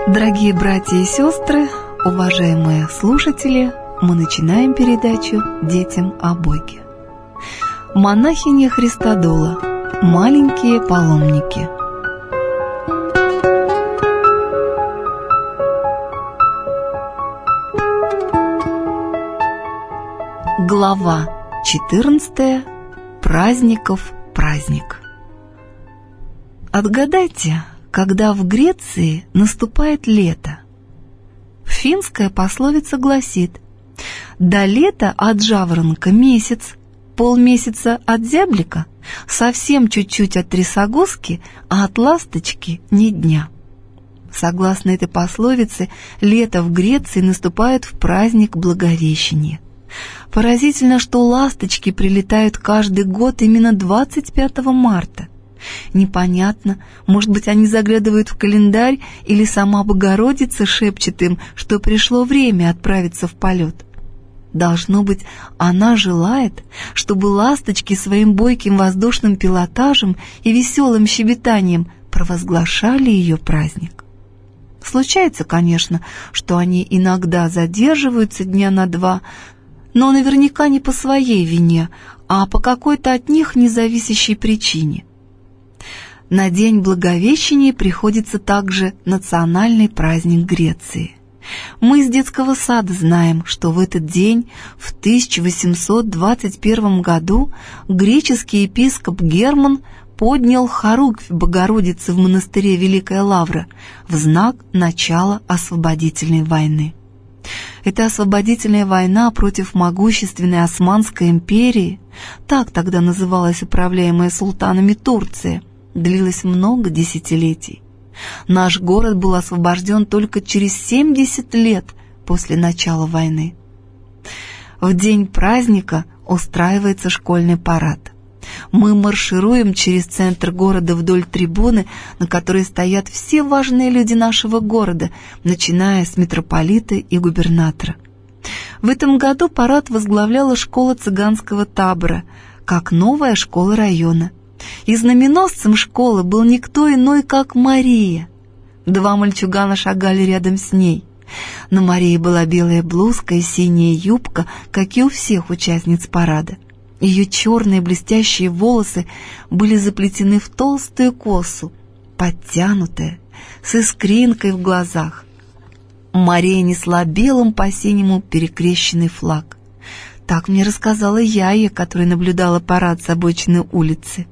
Дорогие братья и сестры, уважаемые слушатели, мы начинаем передачу «Детям о Боге». Монахиня Христодула. Маленькие паломники. Глава 14. Праздников праздник. Отгадайте, когда в Греции наступает лето? Финская пословица гласит: «До лета от жаворонка месяц, полмесяца от зяблика, совсем чуть-чуть от трясогузки, а от ласточки ни дня». Согласно этой пословице, лето в Греции наступает в праздник Благовещения. Поразительно, что ласточки прилетают каждый год именно 25 марта. Непонятно, может быть, они заглядывают в календарь, или сама Богородица шепчет им, что пришло время отправиться в полет. Должно быть, она желает, чтобы ласточки своим бойким воздушным пилотажем и веселым щебетанием провозглашали ее праздник. Случается, конечно, что они иногда задерживаются дня на два, но наверняка не по своей вине, а по какой-то от них независящей причине. На День Благовещения приходится также национальный праздник Греции. Мы из детского сада знаем, что в этот день, в 1821 году, греческий епископ Герман поднял хоругвь Богородицы в монастыре Великая Лавра в знак начала освободительной войны. Эта освободительная война против могущественной Османской империи, так тогда называлась управляемая султанами Турция, длилась много десятилетий. Наш город был освобожден только через 70 лет после начала войны. В день праздника устраивается школьный парад. Мы маршируем через центр города вдоль трибуны, на которой стоят все важные люди нашего города, начиная с митрополита и губернатора. В этом году парад возглавляла школа цыганского табора, как новая школа района. И знаменосцем школы был никто иной, как Мария. Два мальчугана шагали рядом с ней. На Марии была белая блузка и синяя юбка, как и у всех участниц парада. Ее черные блестящие волосы были заплетены в толстую косу, подтянутая, с искринкой в глазах. Мария несла белым по-синему перекрещенный флаг. Так мне рассказала Яя, которая наблюдала парад с обочины улицы.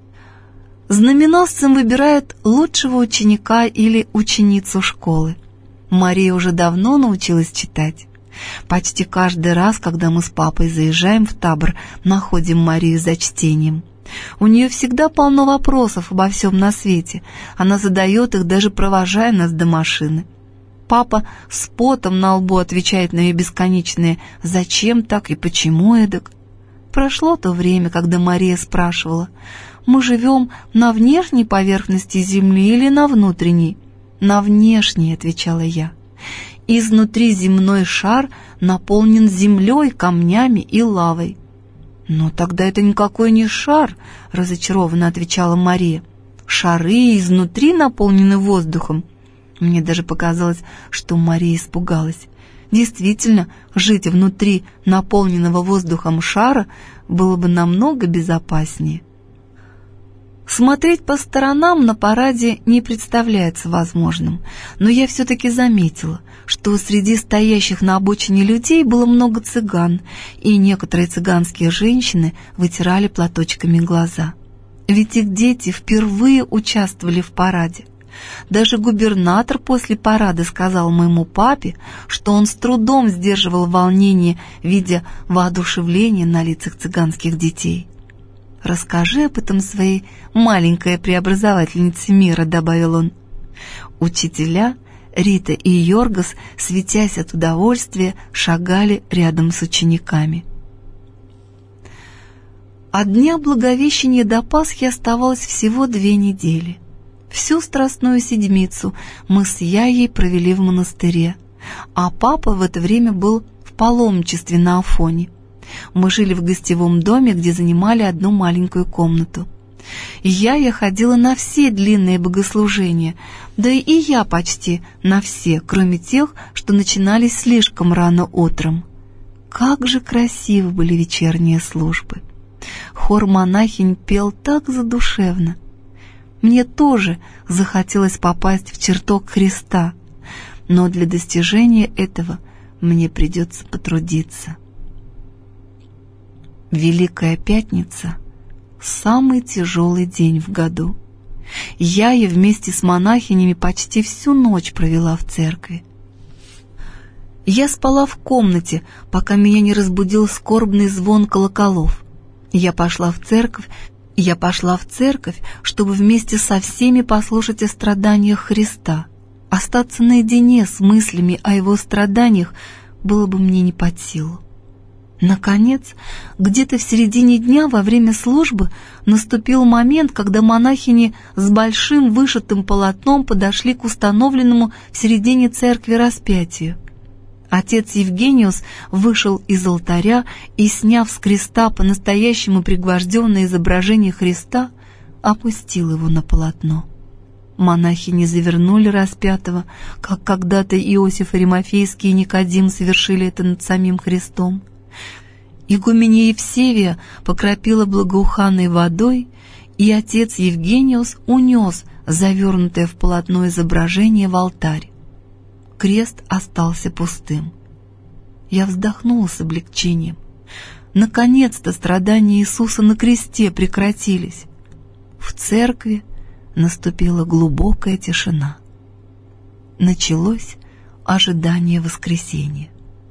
Знаменосцем выбирают лучшего ученика или ученицу школы. Мария уже давно научилась читать. Почти каждый раз, когда мы с папой заезжаем в табор, находим Марию за чтением. У нее всегда полно вопросов обо всем на свете. Она задает их, даже провожая нас до машины. Папа с потом на лбу отвечает на ее бесконечные «зачем так и почему эдак?». Прошло то время, когда Мария спрашивала: «Мы живем на внешней поверхности Земли или на внутренней?» «На внешней», — отвечала я. «Изнутри земной шар наполнен землей, камнями и лавой». «Но тогда это никакой не шар», — разочарованно отвечала Мария. «Шары изнутри наполнены воздухом». Мне даже показалось, что Мария испугалась. Действительно, жить внутри наполненного воздухом шара было бы намного безопаснее. Смотреть по сторонам на параде не представляется возможным, но я все-таки заметила, что среди стоящих на обочине людей было много цыган, и некоторые цыганские женщины вытирали платочками глаза. Ведь их дети впервые участвовали в параде. Даже губернатор после парада сказал моему папе, что он с трудом сдерживал волнение, видя воодушевление на лицах цыганских детей. «Расскажи об этом своей маленькой преобразовательнице мира», — добавил он. Учителя Рита и Йоргас, светясь от удовольствия, шагали рядом с учениками. От дня Благовещения до Пасхи оставалось всего 2 недели. Всю Страстную Седмицу мы с Яей провели в монастыре, а папа в это время был в паломничестве на Афоне. Мы жили в гостевом доме, где занимали одну маленькую комнату. Я ходила на все длинные богослужения, да и я почти на все, кроме тех, что начинались слишком рано утром. Как же красивы были вечерние службы! Хор монахинь пел так задушевно. Мне тоже захотелось попасть в чертог Христа, но для достижения этого мне придется потрудиться. Великая Пятница — самый тяжелый день в году. Я и вместе с монахинями почти всю ночь провела в церкви. Я спала в комнате, пока меня не разбудил скорбный звон колоколов. Я пошла в церковь, чтобы вместе со всеми послушать о страданиях Христа. Остаться наедине с мыслями о Его страданиях было бы мне не под силу. Наконец, где-то в середине дня во время службы наступил момент, когда монахини с большим вышитым полотном подошли к установленному в середине церкви распятию. Отец Евгениус вышел из алтаря и, сняв с креста по-настоящему пригвожденное изображение Христа, опустил его на полотно. Монахини завернули распятого, как когда-то Иосиф Аримафейский и Никодим совершили это над самим Христом. Игуменья Евсевия покропила благоуханной водой, и отец Евгениус унес завернутое в полотно изображение в алтарь. Крест остался пустым. Я вздохнула с облегчением. Наконец-то страдания Иисуса на кресте прекратились. В церкви наступила глубокая тишина. Началось ожидание воскресения.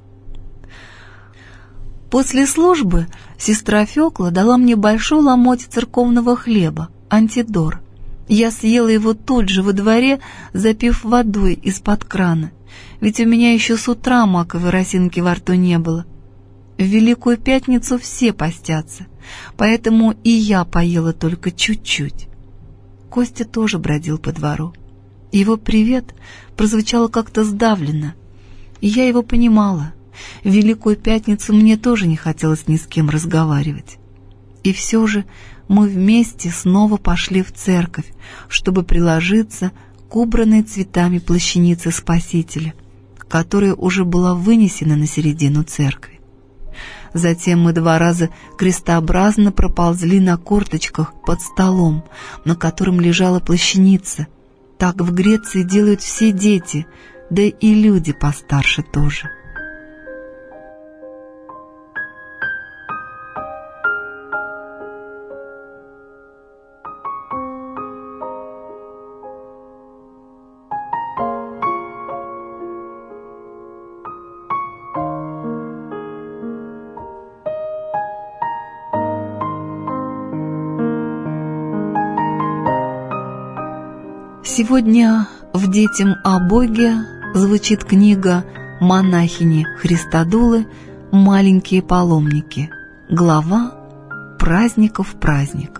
После службы сестра Фёкла дала мне большой ломоть церковного хлеба, антидор. Я съела его тут же во дворе, запив водой из-под крана, ведь у меня еще с утра маковой росинки во рту не было. В Великую Пятницу все постятся, поэтому и я поела только чуть-чуть. Костя тоже бродил по двору. Его привет прозвучало как-то сдавленно, и я его понимала. В Великую Пятницу мне тоже не хотелось ни с кем разговаривать. И все же мы вместе снова пошли в церковь, чтобы приложиться к убранной цветами плащанице Спасителя, которая уже была вынесена на середину церкви. Затем мы 2 раза крестообразно проползли на корточках под столом, на котором лежала плащаница. Так в Греции делают все дети, да и люди постарше тоже. Сегодня в «Детям о Боге» звучит книга монахини Христодулы «Маленькие паломники», глава «Праздников праздник».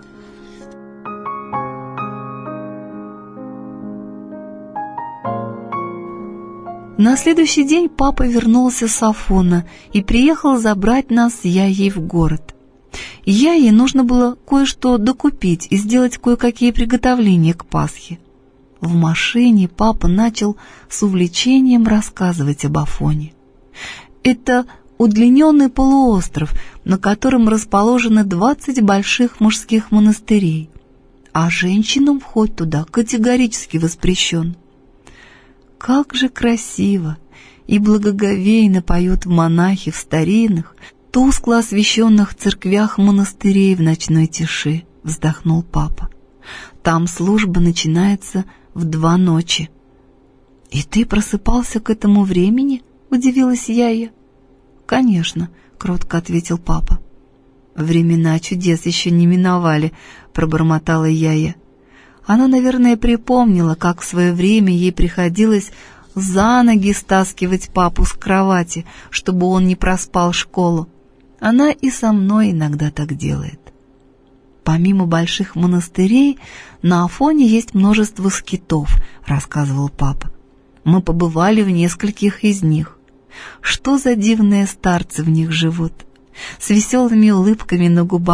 На следующий день папа вернулся с Афона и приехал забрать нас с Яей в город. Яе нужно было кое-что докупить и сделать кое-какие приготовления к Пасхе. В машине папа начал с увлечением рассказывать об Афоне. Это удлиненный полуостров, на котором расположено 20 больших мужских монастырей, а женщинам вход туда категорически воспрещен. Как же красиво и благоговейно поют монахи в старинных, тускло освещенных церквях монастырей в ночной тиши, вздохнул папа. Там служба начинается в 2 ночи. «И ты просыпался к этому времени?» — удивилась Яя. «Конечно», — кротко ответил папа. «Времена чудес еще не миновали», — пробормотала Яя. Она, наверное, припомнила, как в свое время ей приходилось за ноги стаскивать папу с кровати, чтобы он не проспал школу. Она и со мной иногда так делает. Помимо больших монастырей, на Афоне есть множество скитов, рассказывал папа. Мы побывали в нескольких из них. Что за дивные старцы в них живут? С веселыми улыбками на губах,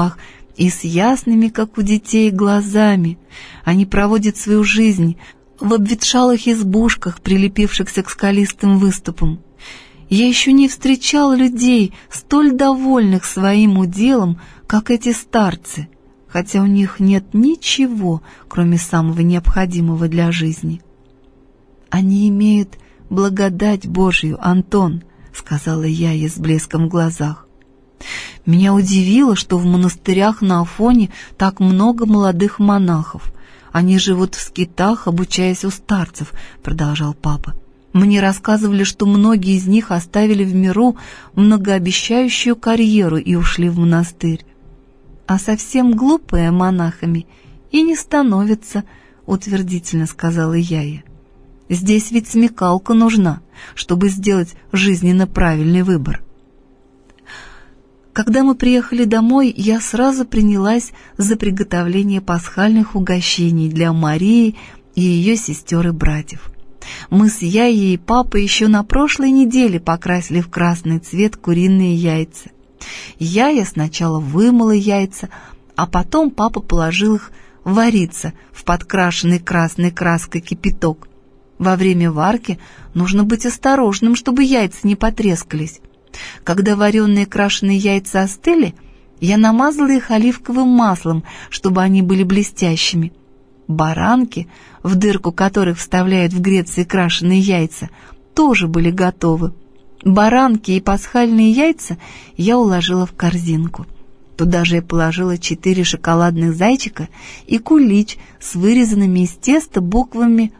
и с ясными, как у детей, глазами. Они проводят свою жизнь в обветшалых избушках, прилепившихся к скалистым выступам. Я еще не встречал людей, столь довольных своим уделом, как эти старцы, хотя у них нет ничего, кроме самого необходимого для жизни. «Они имеют благодать Божью, Антон», — сказала я ей с блеском в глазах. Меня удивило, что в монастырях на Афоне так много молодых монахов. Они живут в скитах, обучаясь у старцев, продолжал папа. Мне рассказывали, что многие из них оставили в миру многообещающую карьеру и ушли в монастырь. А совсем глупые монахами и не становятся, утвердительно сказала я ей. Здесь ведь смекалка нужна, чтобы сделать жизненно правильный выбор. Когда мы приехали домой, я сразу принялась за приготовление пасхальных угощений для Марии и ее сестер и братьев. Мы с Яей и папой еще на прошлой неделе покрасили в красный цвет куриные яйца. Яя сначала вымыла яйца, а потом папа положил их вариться в подкрашенный красной краской кипяток. Во время варки нужно быть осторожным, чтобы яйца не потрескались. Когда вареные крашеные яйца остыли, я намазала их оливковым маслом, чтобы они были блестящими. Баранки, в дырку которых вставляют в Греции крашеные яйца, тоже были готовы. Баранки и пасхальные яйца я уложила в корзинку. Туда же я положила 4 шоколадных зайчика и кулич с вырезанными из теста буквами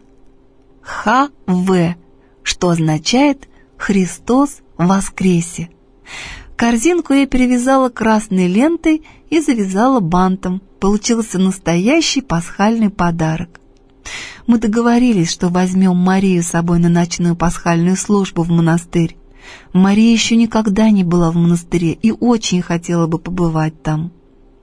ХВ, что означает «Христос воскресе». Корзинку я перевязала красной лентой и завязала бантом. Получился настоящий пасхальный подарок. Мы договорились, что возьмем Марию с собой на ночную пасхальную службу в монастырь. Мария еще никогда не была в монастыре и очень хотела бы побывать там.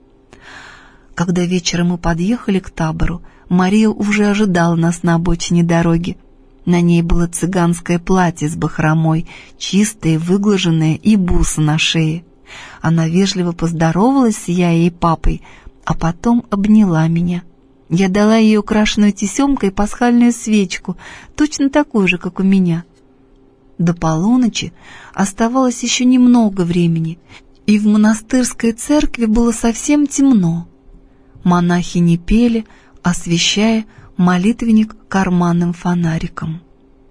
Когда вечером мы подъехали к табору, Мария уже ожидала нас на обочине дороги. На ней было цыганское платье с бахромой, чистое, выглаженное и бусы на шее. Она вежливо поздоровалась с Яей и папой, а потом обняла меня. Я дала ей украшенную тесемкой пасхальную свечку, точно такую же, как у меня. До полуночи оставалось еще немного времени, и в монастырской церкви было совсем темно. Монахи не пели, освещая молитвенник карманным фонариком.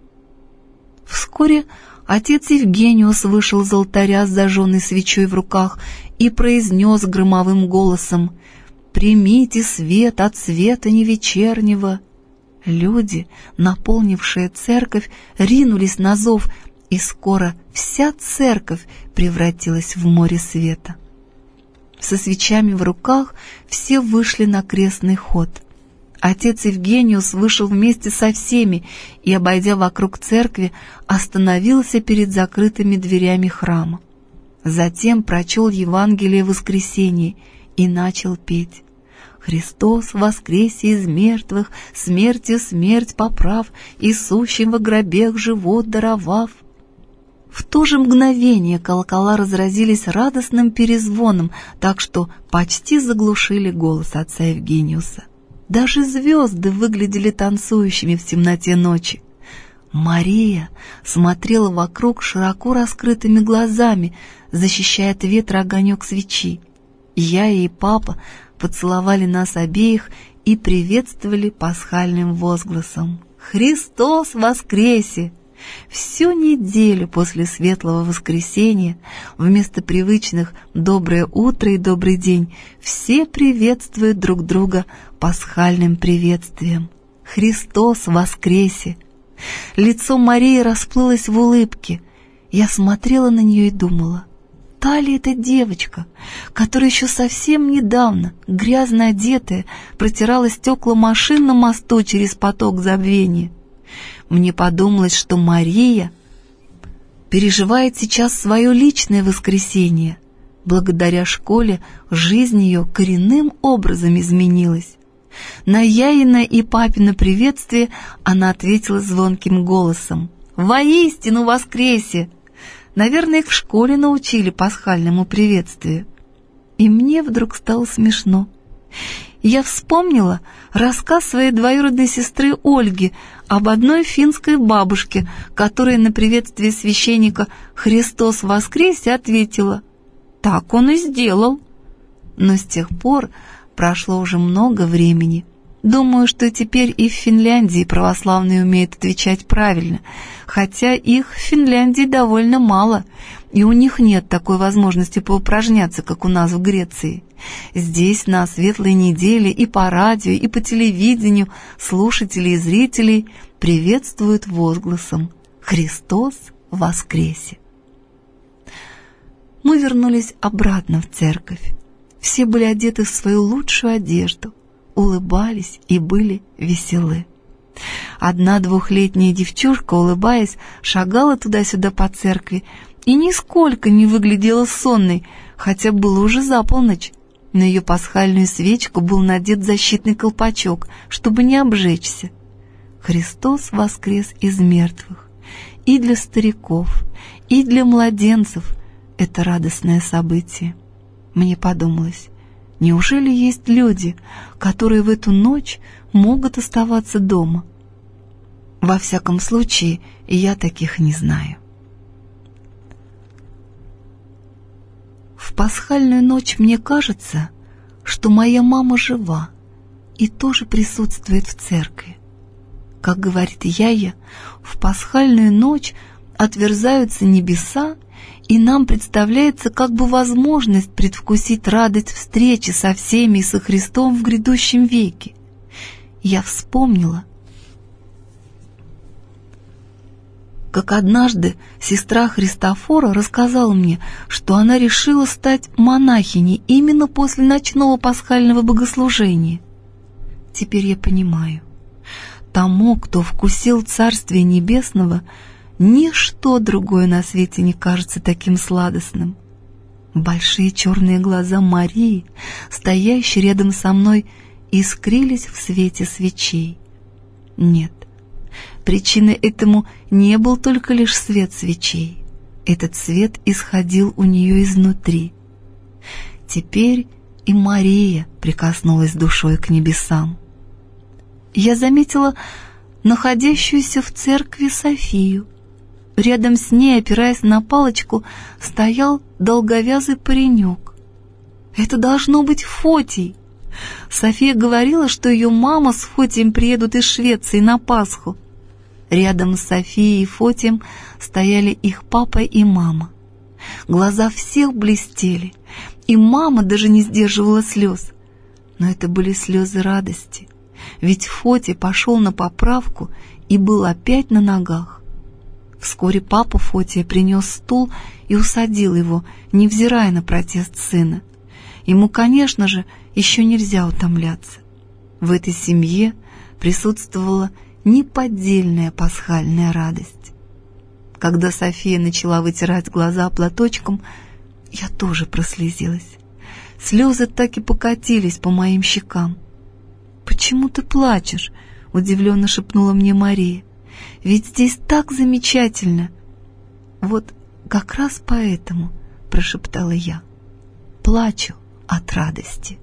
Вскоре отец Евгениус вышел из алтаря с зажженной свечой в руках и произнес громовым голосом: «Примите свет от света невечернего». Люди, наполнившие церковь, ринулись на зов, и скоро вся церковь превратилась в море света. Со свечами в руках все вышли на крестный ход. Отец Евгениус вышел вместе со всеми и, обойдя вокруг церкви, остановился перед закрытыми дверями храма. Затем прочел Евангелие воскресения и начал петь: «Христос воскресе из мертвых, смертью смерть поправ, и сущим во гробех живот даровав». В то же мгновение колокола разразились радостным перезвоном, так что почти заглушили голос отца Евгениуса. Даже звезды выглядели танцующими в темноте ночи. Мария смотрела вокруг широко раскрытыми глазами, защищая от ветра огонек свечи. Я и папа поцеловали нас обеих и приветствовали пасхальным возгласом: «Христос воскресе!» Всю неделю после Светлого Воскресения вместо привычных «доброе утро» и «добрый день» все приветствуют друг друга пасхальным приветствием: «Христос воскресе!» Лицо Марии расплылось в улыбке. Я смотрела на нее и думала: та ли эта девочка, которая еще совсем недавно, грязно одетая, протирала стекла машин на мосту через поток забвения? Мне подумалось, что Мария переживает сейчас свое личное воскресение. Благодаря школе жизнь ее коренным образом изменилась. На Яина и папино приветствие она ответила звонким голосом: «Воистину воскресе!» Наверное, их в школе научили пасхальному приветствию. И мне вдруг стало смешно. Я вспомнила рассказ своей двоюродной сестры Ольги об одной финской бабушке, которая на приветствие священника «Христос воскресе» ответила: «Так он и сделал». Но с тех пор прошло уже много времени. Думаю, что теперь и в Финляндии православные умеют отвечать правильно, хотя их в Финляндии довольно мало, и у них нет такой возможности поупражняться, как у нас в Греции. Здесь на Светлой неделе и по радио, и по телевидению слушатели и зрители приветствуют возгласом «Христос воскресе!». Мы вернулись обратно в церковь. Все были одеты в свою лучшую одежду, улыбались и были веселы. Одна 2-летняя девчушка, улыбаясь, шагала туда-сюда по церкви и нисколько не выглядела сонной, хотя было уже за полночь. На ее пасхальную свечку был надет защитный колпачок, чтобы не обжечься. Христос воскрес из мертвых. И для стариков, и для младенцев это радостное событие. Мне подумалось, неужели есть люди, которые в эту ночь могут оставаться дома? Во всяком случае, я таких не знаю. В пасхальную ночь мне кажется, что моя мама жива и тоже присутствует в церкви. Как говорит Яя, в пасхальную ночь отверзаются небеса, и нам представляется как бы возможность предвкусить радость встречи со всеми и со Христом в грядущем веке. Я вспомнила, как однажды сестра Христофора рассказала мне, что она решила стать монахиней именно после ночного пасхального богослужения. Теперь я понимаю, тому, кто вкусил Царствия Небесного, ничто другое на свете не кажется таким сладостным. Большие черные глаза Марии, стоящие рядом со мной, искрились в свете свечей. Нет, причиной этому не был только лишь свет свечей. Этот свет исходил у нее изнутри. Теперь и Мария прикоснулась душой к небесам. Я заметила находящуюся в церкви Софию. Рядом с ней, опираясь на палочку, стоял долговязый паренек. Это должно быть Фотий. София говорила, что ее мама с Фотием приедут из Швеции на Пасху. Рядом с Софией и Фотием стояли их папа и мама. Глаза всех блестели, и мама даже не сдерживала слез. Но это были слезы радости, ведь Фотий пошел на поправку и был опять на ногах. Вскоре папа Фотия принес стул и усадил его, невзирая на протест сына. Ему, конечно же, еще нельзя утомляться. В этой семье присутствовала неподдельная пасхальная радость. Когда София начала вытирать глаза платочком, я тоже прослезилась. Слезы так и покатились по моим щекам. «Почему ты плачешь?» — удивленно шепнула мне Мария. «Ведь здесь так замечательно!» «Вот как раз поэтому», — прошептала я, — «плачу от радости».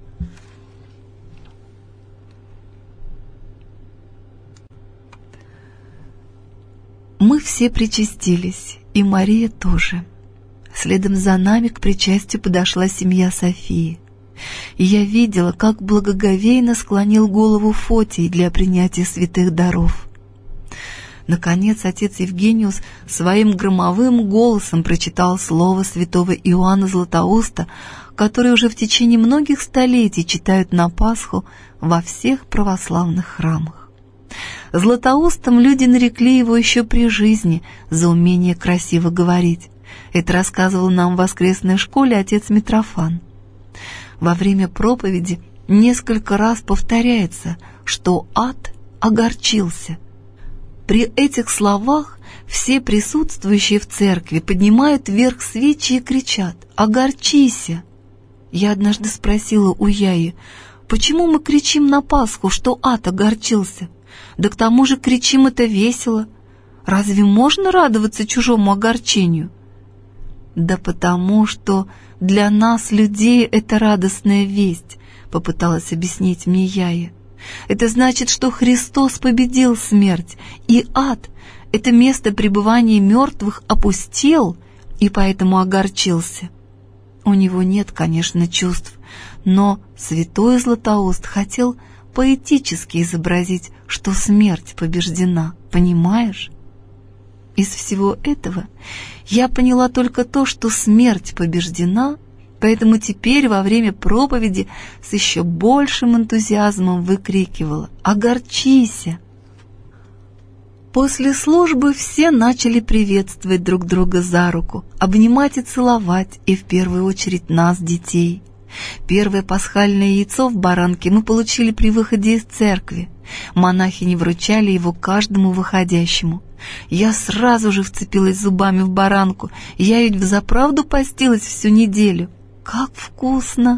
Мы все причастились, и Мария тоже. Следом за нами к причастию подошла семья Софии. И я видела, как благоговейно склонил голову Фотий для принятия святых даров. Наконец отец Евгениус своим громовым голосом прочитал слово святого Иоанна Златоуста, которое уже в течение многих столетий читают на Пасху во всех православных храмах. Златоустом люди нарекли его еще при жизни за умение красиво говорить. Это рассказывал нам в воскресной школе отец Митрофан. Во время проповеди несколько раз повторяется, что ад огорчился. При этих словах все присутствующие в церкви поднимают вверх свечи и кричат: «Огорчися!». Я однажды спросила у Яи, почему мы кричим на Пасху, что ад огорчился? Да к тому же кричим это весело. Разве можно радоваться чужому огорчению? Да потому что для нас, людей, это радостная весть, попыталась объяснить мне Яя. Это значит, что Христос победил смерть, и ад, это место пребывания мертвых, опустел и поэтому огорчился. У него нет, конечно, чувств, но святой Златоуст хотел поэтически изобразить, что смерть побеждена, понимаешь? Из всего этого я поняла только то, что смерть побеждена, поэтому теперь во время проповеди с еще большим энтузиазмом выкрикивала: «Огорчися!». После службы все начали приветствовать друг друга за руку, обнимать и целовать, и в первую очередь нас, детей. Первое пасхальное яйцо в баранке мы получили при выходе из церкви. Монахини вручали его каждому выходящему. Я сразу же вцепилась зубами в баранку. Я ведь взаправду постилась всю неделю. Как вкусно!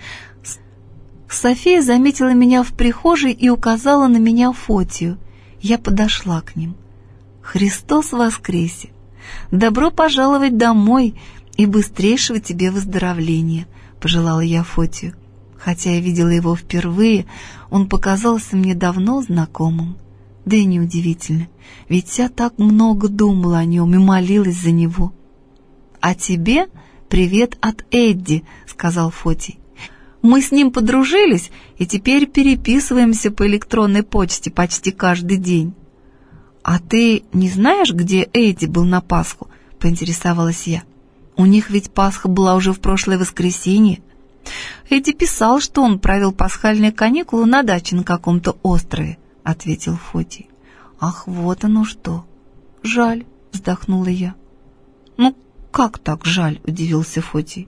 София заметила меня в прихожей и указала на меня Фотию. Я подошла к ним. «Христос воскресе! Добро пожаловать домой и быстрейшего тебе выздоровления!» — пожелала я Фотию. Хотя я видела его впервые, он показался мне давно знакомым. Да и неудивительно, ведь я так много думала о нем и молилась за него. «А тебе привет от Эдди», — сказал Фотий. «Мы с ним подружились и теперь переписываемся по электронной почте почти каждый день». «А ты не знаешь, где Эдди был на Пасху?» — поинтересовалась я. «У них ведь Пасха была уже в прошлое воскресенье». «Эдди писал, что он провел пасхальные каникулы на даче на каком-то острове», — ответил Фотий. «Ах, вот оно что! Жаль», — вздохнула я. «Ну, как так жаль?» — удивился Фотий.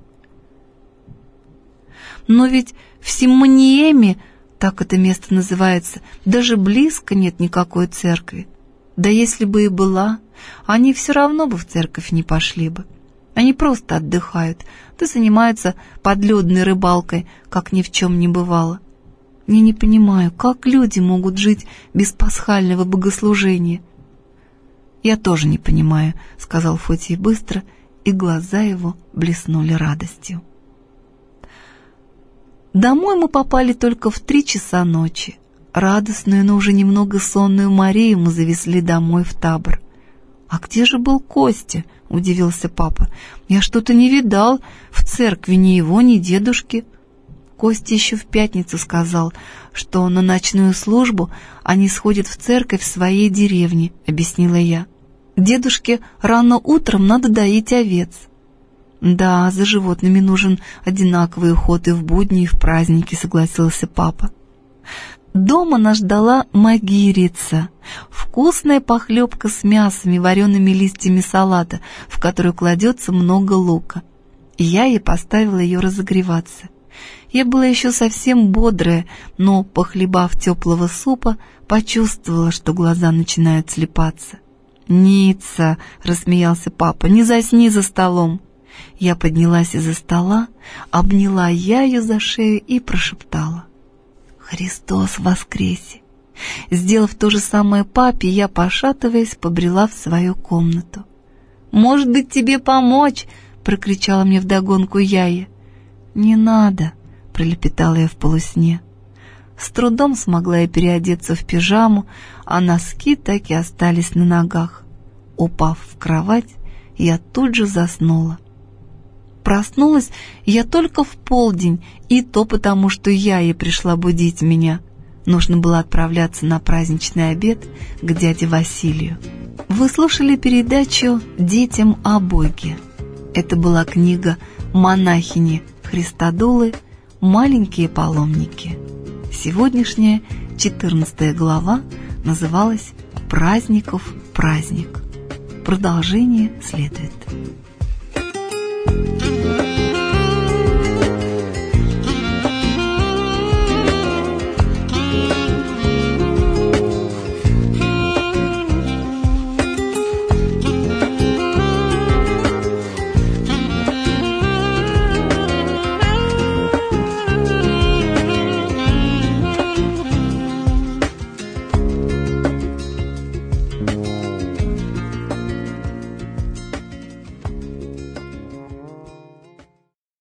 «Но ведь в Симониеме, так это место называется, даже близко нет никакой церкви. Да если бы и была, они все равно бы в церковь не пошли бы. Они просто отдыхают, да занимаются подледной рыбалкой, как ни в чем не бывало. Я не понимаю, как люди могут жить без пасхального богослужения». «Я тоже не понимаю», — сказал Фотий быстро, и глаза его блеснули радостью. Домой мы попали только в 3 часа ночи. Радостную, но уже немного сонную Марию мы завезли домой в табор. «А где же был Костя?» — удивился папа. «Я что-то не видал в церкви ни его, ни дедушки». Костя еще в пятницу сказал, что на ночную службу они сходят в церковь в своей деревне, объяснила я. Дедушке рано утром надо доить овец. «Да, за животными нужен одинаковый уход и в будни, и в праздники», — согласился папа. Дома нас ждала магирица, вкусная похлебка с мясом и вареными листьями салата, в которую кладется много лука. Я ей поставила ее разогреваться. Я была еще совсем бодрая, но, похлебав теплого супа, почувствовала, что глаза начинают слепаться. «Ницца!» — рассмеялся папа. «Не засни за столом!» Я поднялась из-за стола, обняла Яю за шею и прошептала: «Христос воскресе!» Сделав то же самое папе, я, пошатываясь, побрела в свою комнату. «Может быть, тебе помочь?» — прокричала мне вдогонку Яя. «Не надо», — пролепетала я в полусне. С трудом смогла я переодеться в пижаму, а носки так и остались на ногах. Упав в кровать, я тут же заснула. Проснулась я только в полдень, и то потому, что Яя пришла будить меня. Нужно было отправляться на праздничный обед к дяде Василию. Вы слушали передачу «Детям о Боге». Это была книга монахини Христодулы «Маленькие паломники». Сегодняшняя 14 глава называлась «Праздников праздник». Продолжение следует.